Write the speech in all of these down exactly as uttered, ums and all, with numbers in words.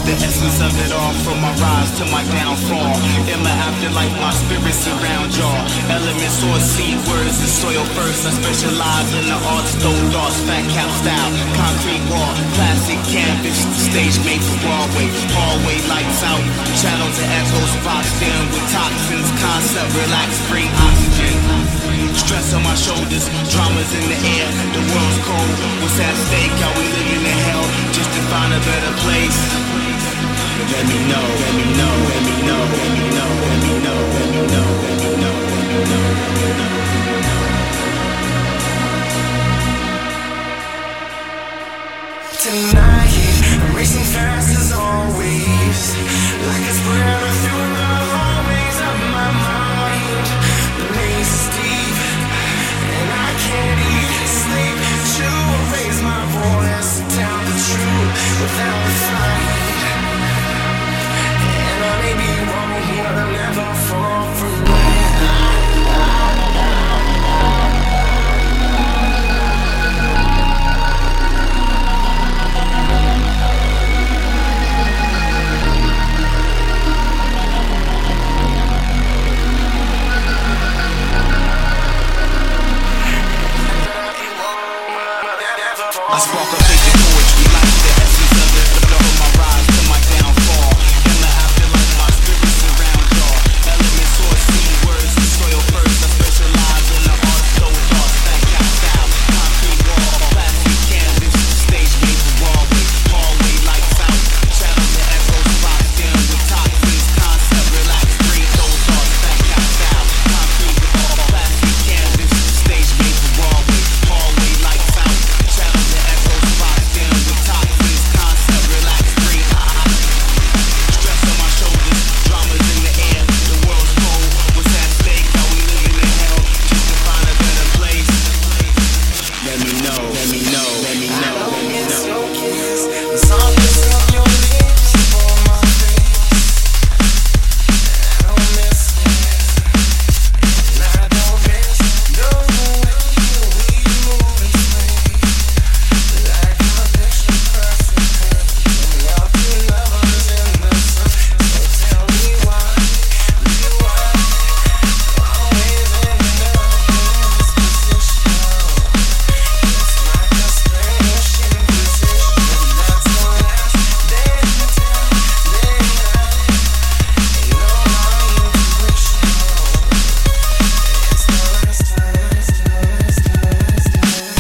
the essence of it all, from my rise to my downfall. In my afterlife, my spirit surround y'all. Elements or seed words and soil first. I specialize in the arts, stone thoughts, fat cap style, concrete wall, plastic canvas, stage made for Broadway. Hallway lights out, channels and echoes boxed in with toxins. Concept, relax, bring oxygen. Stress on my shoulders, dramas in the air. The world's cold, what's at stake? Are we living in hell just to find a better place? Let me know, let me know, let me know, let me know, let me know, let me know, let me know, let me know, let me know. Tonight, I'm racing fast as always, like a spreader through the hallways of my mind. The maze is deep, and I can't even sleep. To raise my voice, to tell the truth without a fight. And I may be wrong, but I'll never fall for it. I spark a page of poetry like the essence of it. From my rise to my downfall. In the afterlife, my spirit surround y'all. Elements or seed words and soil first. I specialize in the art, slow thoughts, fat cap style, concrete wall, plastic canvas, stage made for Broadway. Hallway lights out, channels and echoes boxed in with toxins. Concept, relax, bring those thoughts, fat cap style, concrete wall, plastic canvas, stage made for Broadway. Hallway lights out, channels and echoes boxed in with toxins. Concept, relax, breathe. Stress on my shoulders, dramas in the air. The world's cold, what's at stake? Are we living in hell just to find a better place? Let me know, let me know, let me know, let me know. No kiss, the softness of your lips on my face. I don't miss it, and I don't miss the way we move and sway. Like a picture perfect, love to lovers in the sun. So tell me why you are always in this position. It's like a Spanish Inquisition. That's the last day until daylight. You know my intuition. It's the last, the last, the last, the last, the last.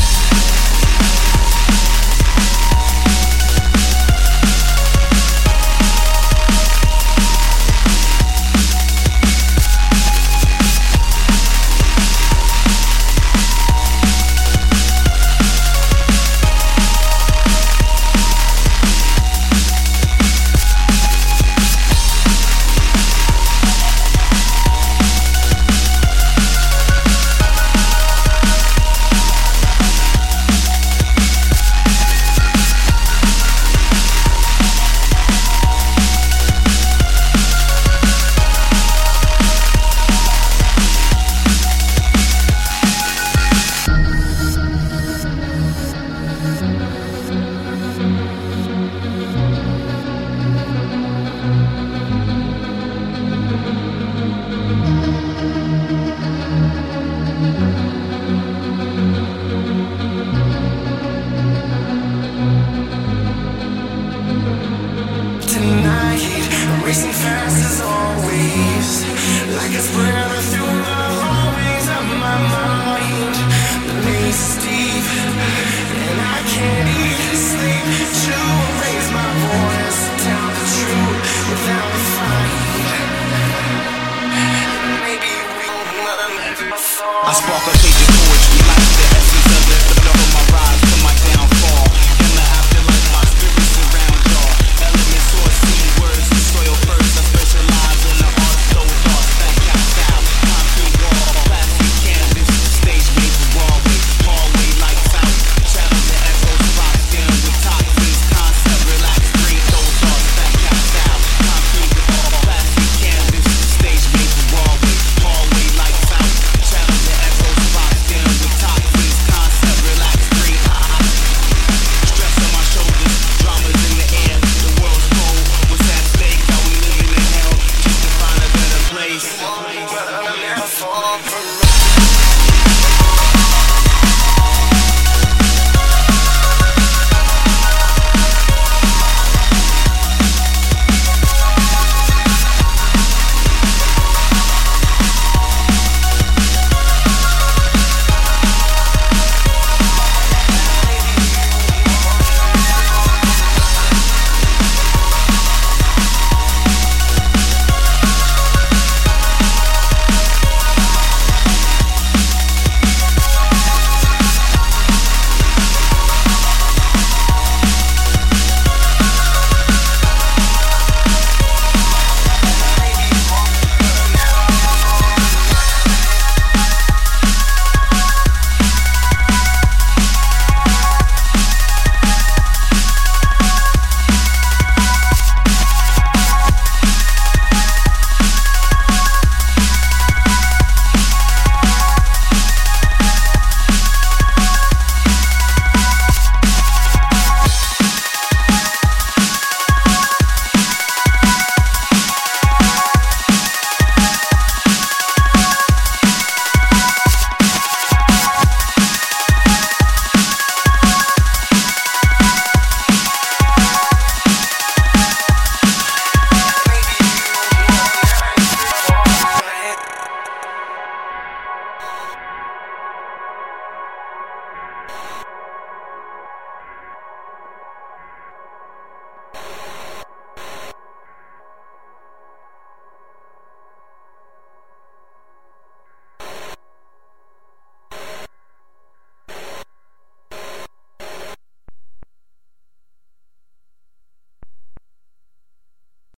Tonight, I'm racing fast as always, like a spreader through the hallways of my mind. The maze is deep, and I can't even sleep. To raise my voice, to tell the truth without a fight. Maybe we will never fall. I spark a page of